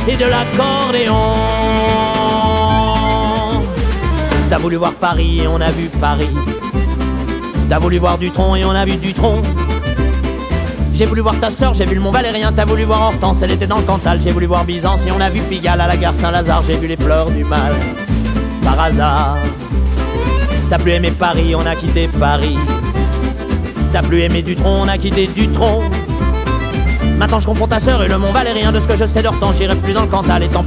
et de l'accordéon. T'as voulu voir Paris et on a vu Paris. T'as voulu voir Dutronc et on a vu Dutronc. J'ai voulu voir ta sœur, j'ai vu le Mont Valérien. T'as voulu voir Hortense, elle était dans le Cantal. J'ai voulu voir Byzance et on a vu Pigalle. À la gare Saint-Lazare, j'ai vu les fleurs du mal. Par hasard. T'as plus aimé Paris, on a quitté Paris. T'as plus aimé Dutronc, on a quitté Dutronc. Maintenant je confonds ta sœur et le Mont Valérien. De ce que je sais d'Hortense, j'irai plus dans le Cantal. Et tant